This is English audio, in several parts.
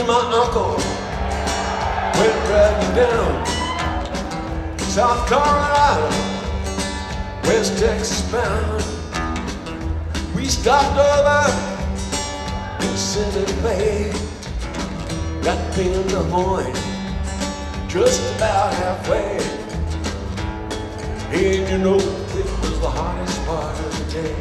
my uncle went riding down South Carolina, West Texas bound. We stopped over in Santa Fe, got pinned the horn just about halfway. And you know, it was the hottest part of the day.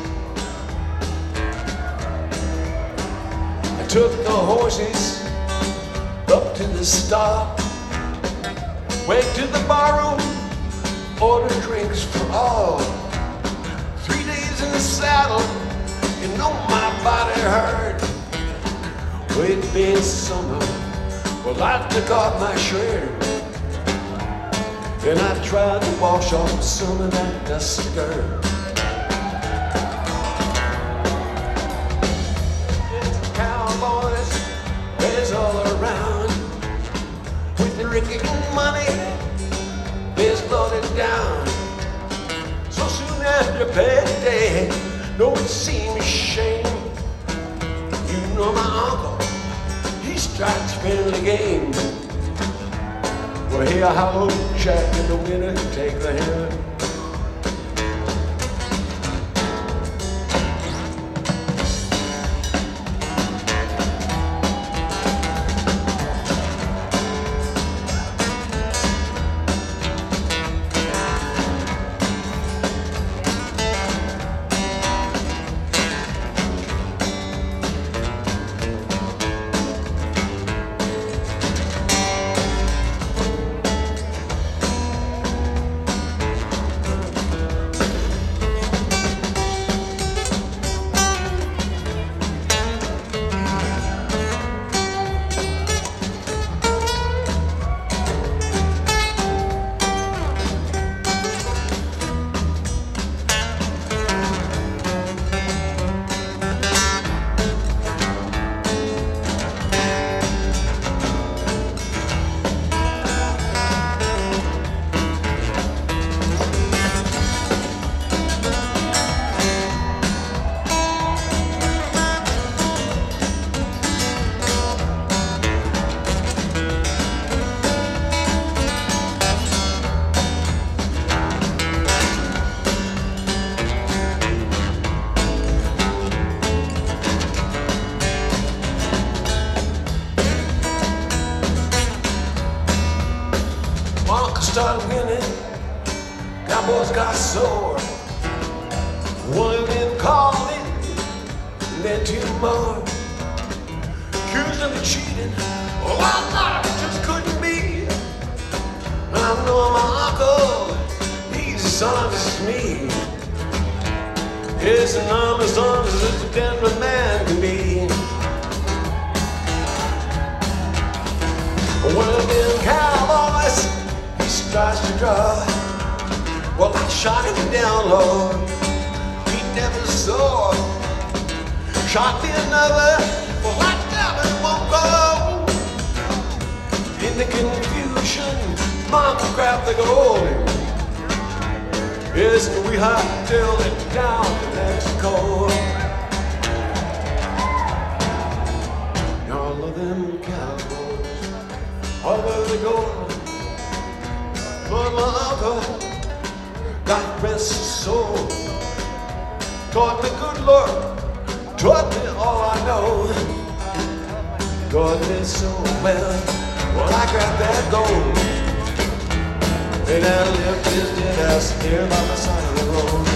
I took the horses up to the stop, went to the barroom, ordered drinks for all. 3 days in the saddle, you know my body hurt. Well, it been summer, well I took off my shirt, and I tried to wash off some of that dust skirt. Cowboys, there's all around, with the Ricky money, there's loaded down. So soon after payday, no it seems a shame. You know my uncle, he starts spinning the game. Well, here hollow Jack in the winter, take the hand. Started winning, Cowboys got sore. One of them called it, and then two more. Accused him of cheating, oh I thought it just couldn't be. I know my uncle, he's as honest as me. Yes, and I'm as honest as a Denver man can be. One of them cowboys starts to draw. Well, I shot him down low, he never saw. Shot the another, well I never won't go. In the confusion, Mama grabbed the gold. Yes, and we hightailed it down to Mexico. All of them cowboys, all over the gold. But my uncle, God rest his soul, taught me good Lord, taught me all I know. God did so well, well I grabbed that gold, and I left his dead ass here by the side of the road.